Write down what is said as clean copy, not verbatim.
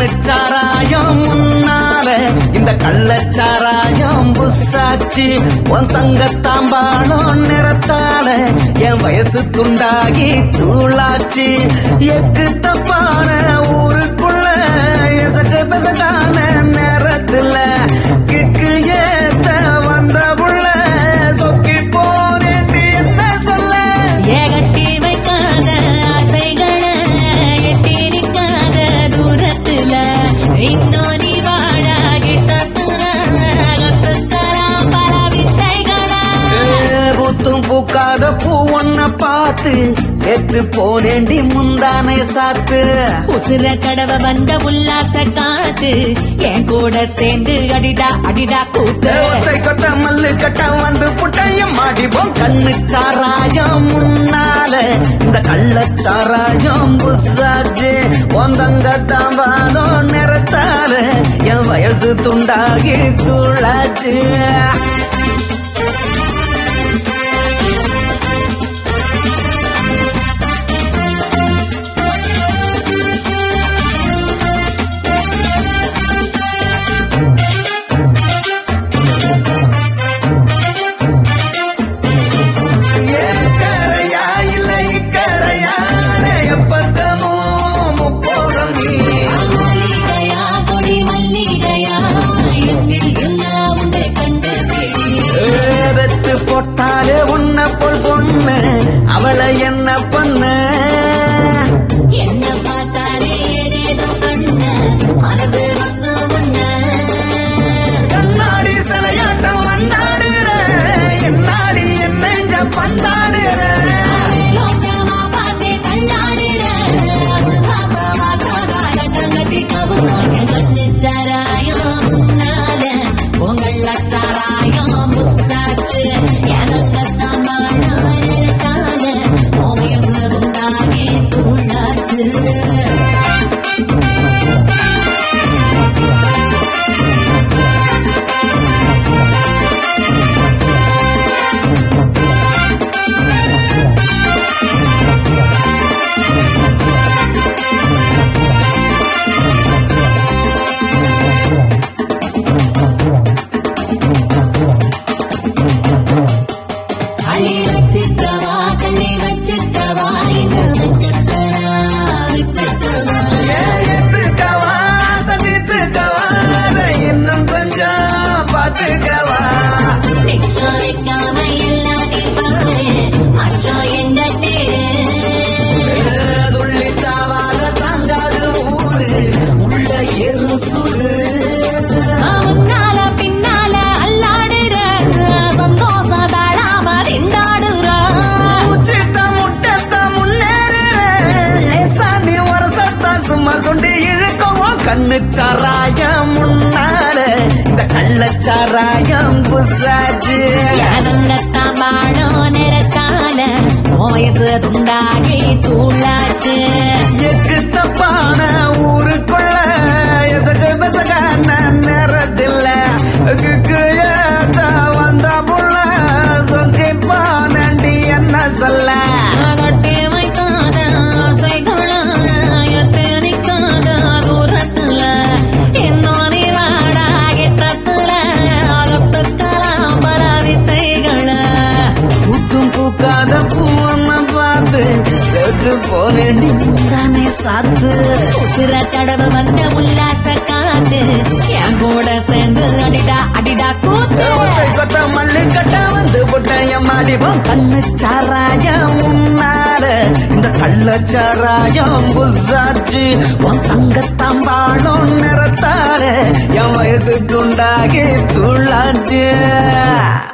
கண்ணுச்சாராயம் முன்னால இந்த கள்ளச்சாராயம் புசாச்சு உன் தங்கத்தாம்பாளம் நிறத்தால என் வயசு துண்டாகி தூளாச்சு எக்கு தப்பான ஊருக்குள்ள எசக்கு பெசகான நேரத்துல கிக்கு ஏத்த வந்த புள்ள சொக்கி போறேன்னு என்ன சொல்ல ஏகட்டி வைக்காத ஆசைகளை எட்டி நிற்காத தூரத்துல இன்னும் நீ வாழாகிட்டலாம் பல வித்தைகளா பூத்தும் பூக்காத பூ ஒன்ன பார்த்து எத்து போனேண்டி முந்தானை சாத்து உசுர கடவ வந்த உல்லாச காத்து என் கூட சேர்ந்து அடிடா அடிடா கூத்து ஒத்தை கொத்த மல்லு கட்ட வந்து புட்டையும் மாடிப்போம் கண்ணுச்சாராயம் முன்னால இந்த கள்ளச்சாராயம் புசாச்சு ஒந்தங்க தாம்பாளம் நிறத்தால என் வயசு துண்டாகி தூளாச்சு போட்டாலே உன்ன போல் பொண்ணு அவளை என்ன பண்ண என்ன பார்த்தாலே ஏதேதோ பண்ண மனசு வந்து முன்ன கண்ணாடி சிலையாட்டம் வந்தாடுற என்னாடி என்ன பந்தாடுற லோட்டமா பார்த்தே கண்ணாடிற சாப்பா கட்டி கண்ணுச்சாராயம் முன்னால உங்கள சாராயம் முஸ்தாச்சு எனக்கு தம்பாள ஓவியசுண்டாகி தூளாச்சு இன்னும் கொஞ்சம் பாத்துக்கவா துள்ளித்தாவாக தாங்காது ஊரு உள்ள எரு சுடு பின்னால அல்லாடுற சந்தோஷம் தாழாம திண்டாடுற உச்சித்த முட்டத்த முன்னேறு சாண்டி ஒரு சத்தா சும்மா சொண்டி இழுக்கவும் கண்ணுச்சாராயம் முன்னால இந்த கள்ளச்சாராயம் புசாச்சு தாம்பாளம் நிறத்தால வயசு துண்டாகி தூளாச்சு எக்கு தப்பான ஊருக்குள்ள எசகு பெசகான நேரத்தில் கிக்கு ஏத்த வந்த புள்ள சொங்கி பானண்டி என்ன சொல்ல கட்டி வைக்காத ஆசைகளா எட்டு நிற்காத தூரத்துல இன்னும் நீ வாடா கிட்டத்துல அகத்துக்கலாம் பல வித்தைகளா பூத்தும் பூக்காத பூவன்ன பார்த்து செத்து போனேண்டி முந்தானே சாத்து உசுர தடவ வந்த உல்லாச காத்து என் கூட சேர்ந்து அடிடா அடிடா கூத்து ஒத்தை கொத்த மல்லு கட்ட வந்து புட்டையம் மாடிப்போம் கண்ணுச்சாராயம் முன்னால இந்த கள்ளச்சாராயம் புசாச்சு உன் தங்கத்தாம்பாளம் நிறத்தால என் வயசு துண்டாகி துள்ளாச்சு